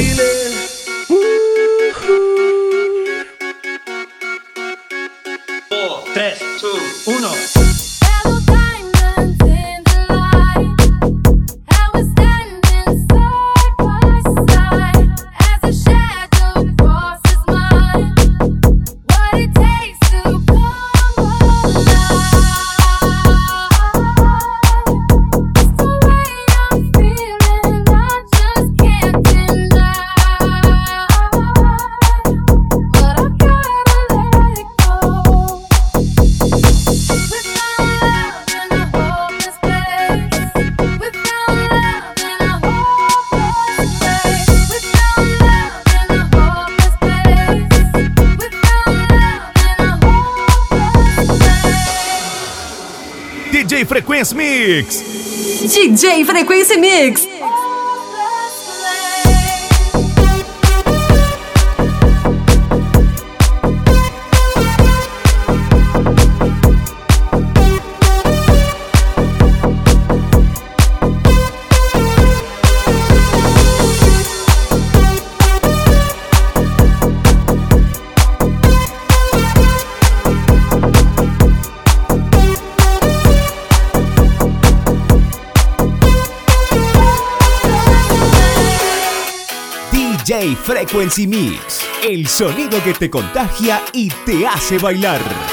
feeling. 4, 3, 2, 1. DJ Frequency Mix. DJ Frequency Mix. DJ Frequency Mix, el sonido que te contagia y te hace bailar.